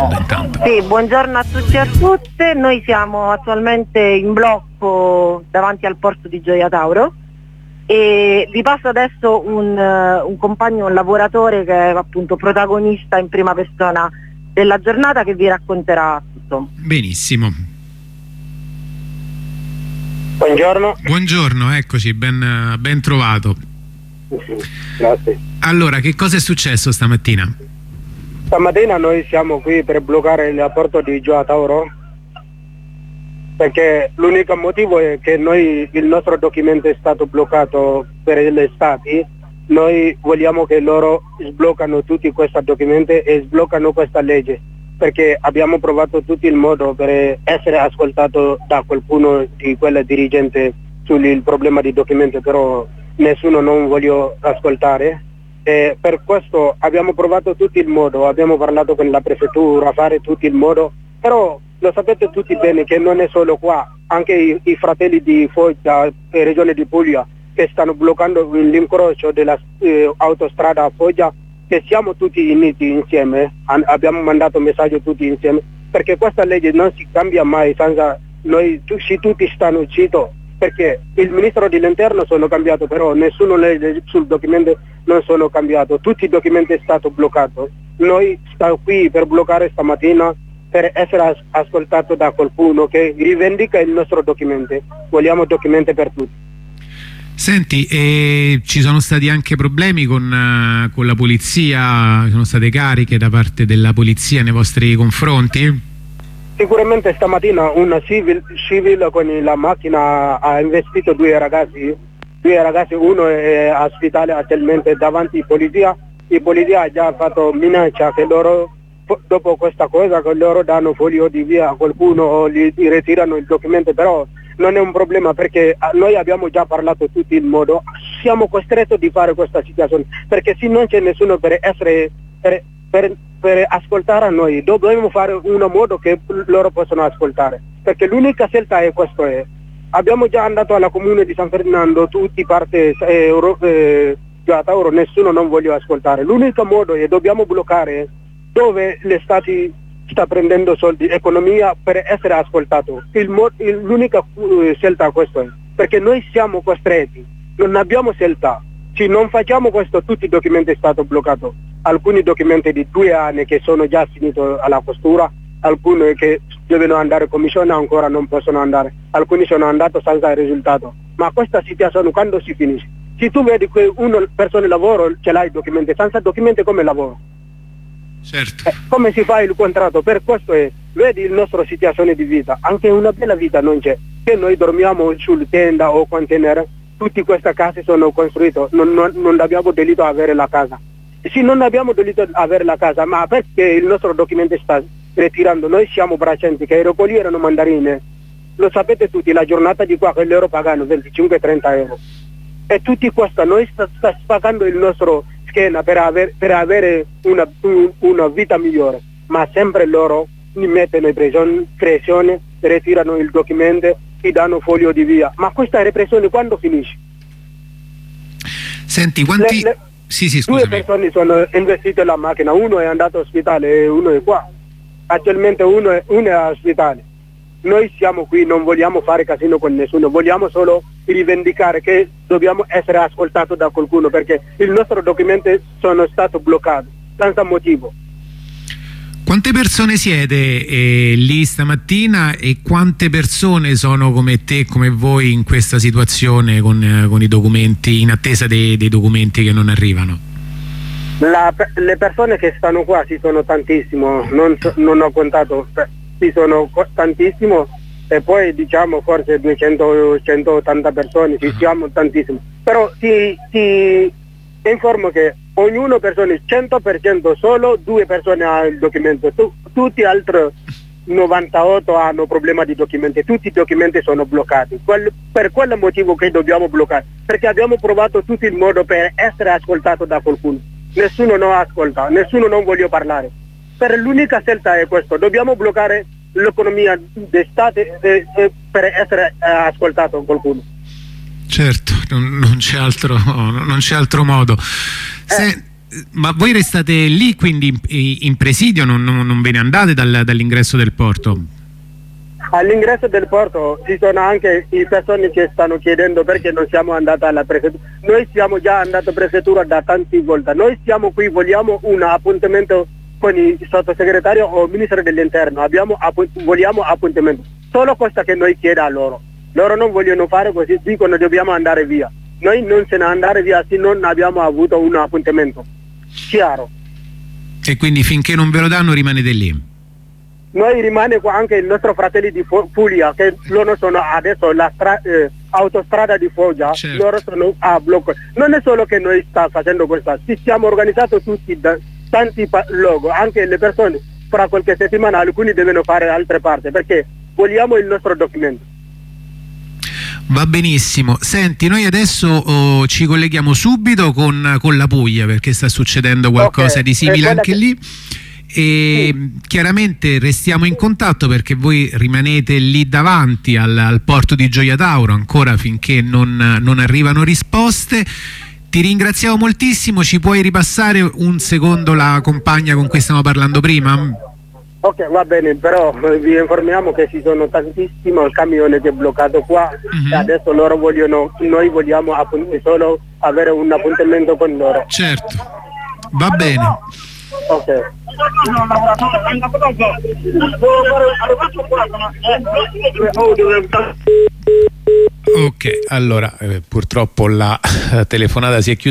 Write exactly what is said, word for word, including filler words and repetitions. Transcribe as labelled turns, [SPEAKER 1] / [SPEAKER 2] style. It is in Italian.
[SPEAKER 1] intanto.
[SPEAKER 2] Sì, buongiorno a tutti e a tutte. Noi siamo attualmente in blocco davanti al porto di Gioia Tauro e vi passo adesso un, un compagno, un lavoratore che è appunto protagonista in prima persona della giornata, che vi racconterà tutto.
[SPEAKER 1] Benissimo.
[SPEAKER 3] Buongiorno.
[SPEAKER 1] Buongiorno, eccoci, ben, ben trovato.
[SPEAKER 3] Grazie.
[SPEAKER 1] Allora, che cosa è successo stamattina?
[SPEAKER 3] Stamattina noi siamo qui per bloccare il porto di Gioia Tauro, perché l'unico motivo è che noi, il nostro documento è stato bloccato per gli stati. Noi vogliamo che loro sbloccano tutti questi documenti e sbloccano questa legge, perché abbiamo provato tutto il modo per essere ascoltato da qualcuno di quella dirigente sul problema di documenti, però nessuno non voglio ascoltare. E per questo abbiamo provato tutto il modo, abbiamo parlato con la prefettura a fare tutto il modo, però lo sapete tutti bene che non è solo qua, anche i, i fratelli di Foggia e Regione di Puglia che stanno bloccando l'incrocio della eh, autostrada a Foggia, che siamo tutti uniti insieme, An- abbiamo mandato un messaggio tutti insieme, perché questa legge non si cambia mai senza noi, tu, se tutti stanno zitti, perché il ministro dell'interno sono cambiato, però nessuno legge sul documento non sono cambiato, tutti i documenti sono stati bloccati. Noi stiamo qui per bloccare stamattina, per essere as- ascoltato da qualcuno che rivendica il nostro documento. Vogliamo documenti per tutti.
[SPEAKER 1] Senti, eh, ci sono stati anche problemi con, uh, con la polizia? Ci sono state cariche da parte della polizia nei vostri confronti?
[SPEAKER 3] Sicuramente stamattina una civil, civil con la macchina ha investito due ragazzi, due ragazzi, uno è ospitale attualmente davanti alla polizia. La polizia ha già fatto minaccia che loro, dopo questa cosa, che loro danno foglio di via a qualcuno o gli ritirano il documento, però non è un problema perché noi abbiamo già parlato tutti il modo, siamo costretti di fare questa situazione, perché se non c'è nessuno per essere per, per, per ascoltare a noi, dobbiamo fare un modo che loro possano ascoltare, perché l'unica scelta è questo. È. Abbiamo già andato alla comune di San Ferdinando, tutti parte eh, eh, Gioia Tauro, nessuno non vuole ascoltare. L'unico modo è dobbiamo bloccare dove gli stati sta prendendo soldi, economia, per essere ascoltato. Il mo- il, l'unica uh, scelta è questa, perché noi siamo costretti, non abbiamo scelta. Se non facciamo questo, tutti i documenti sono stati bloccati. Alcuni documenti di due anni che sono già finiti alla questura, alcuni che devono andare in commissione ancora non possono andare, alcuni sono andati senza risultato. Ma questa situazione quando si finisce? Se tu vedi che una persona lavora, ce l'hai i documenti, senza documenti come lavoro?
[SPEAKER 1] Certo.
[SPEAKER 3] Eh, come si fa il contratto? Per questo è, vedi la nostra situazione di vita, anche una bella vita non c'è, che noi dormiamo sul tenda o container, tutte queste case sono costruite, non, non, non abbiamo diritto a avere la casa. Se non abbiamo diritto a avere la casa, ma perché il nostro documento sta ritirando? Noi siamo braccianti, che i aeroporti erano mandarine, lo sapete tutti, la giornata di qua che loro pagano venticinque trenta euro, e tutti questo, noi sta, sta pagando il nostro schiena per, aver, per avere una, un, una vita migliore, ma sempre loro mi mettono in pressione, pressione, ritirano il documento, ti danno foglio di via. Ma questa repressione quando finisce?
[SPEAKER 1] Senti, quanti... Le, le, sì, sì,
[SPEAKER 3] due persone sono investite nella macchina, uno è andato all'ospedale e uno è qua. Attualmente uno è, uno è all'ospedale. Noi siamo qui, non vogliamo fare casino con nessuno, vogliamo solo rivendicare che dobbiamo essere ascoltati da qualcuno, perché il nostro documento sono stato bloccato senza motivo.
[SPEAKER 1] Quante persone siete eh, lì stamattina e quante persone sono come te, come voi in questa situazione con, eh, con i documenti, in attesa dei, dei documenti che non arrivano?
[SPEAKER 3] La, le persone che stanno qua ci sono tantissimo, non, non ho contato, ci sono tantissimo, e poi diciamo forse duecento centottanta persone, ci siamo tantissimo, però ti, ti informo che ognuno persone cento per cento solo due persone hanno il documento, tu, tutti altri novantotto hanno problema di documenti, tutti i documenti sono bloccati. Quel, per quel motivo che dobbiamo bloccare, perché abbiamo provato tutto il modo per essere ascoltato da qualcuno, nessuno non ascolta, nessuno non vuole parlare. Per l'unica scelta è questo, dobbiamo bloccare l'economia d'estate eh, eh, per essere eh, ascoltato da qualcuno.
[SPEAKER 1] Certo, non, non c'è altro, non c'è altro modo. Se,
[SPEAKER 3] eh,
[SPEAKER 1] Ma voi restate lì quindi in, in presidio, non, non, non ve ne andate dal, dall'ingresso del porto?
[SPEAKER 3] All'ingresso del porto ci sono anche i persone che stanno chiedendo perché non siamo andati alla prefettura. Noi siamo già andati alla prefettura da tante volte. Noi siamo qui, vogliamo un appuntamento con il sottosegretario o il ministro dell'interno. Abbiamo appunt- vogliamo appuntamento. Solo cosa che noi chiediamo a loro. Loro non vogliono fare così, dicono dobbiamo andare via. Noi non se ne andare via se non abbiamo avuto un appuntamento. Chiaro.
[SPEAKER 1] E quindi finché non ve lo danno rimanete lì?
[SPEAKER 3] Noi rimane qua anche i nostri fratelli di Puglia, che loro sono adesso la stra- eh, autostrada di Foggia, certo. Loro sono a blocco. Non è solo che noi sta facendo questa, ci siamo organizzati tutti da tanti pa- luoghi, anche le persone fra qualche settimana alcuni devono fare altre parti perché vogliamo il nostro documento.
[SPEAKER 1] Va benissimo. Senti, noi adesso oh, ci colleghiamo subito con, con la Puglia perché sta succedendo qualcosa okay. di simile anche che... lì. E sì. Chiaramente restiamo in contatto perché voi rimanete lì davanti al, al porto di Gioia Tauro ancora finché non, non arrivano risposte. Ti ringraziamo moltissimo, ci puoi ripassare un secondo la compagna con cui stiamo parlando prima?
[SPEAKER 3] Ok, va bene, però vi informiamo che ci sono tantissimi camioni che è bloccato qua mm-hmm. e adesso loro vogliono, noi vogliamo solo avere un appuntamento con loro.
[SPEAKER 1] Certo, va bene.
[SPEAKER 3] Ok.
[SPEAKER 1] Ok, allora eh, purtroppo la telefonata si è chiusa.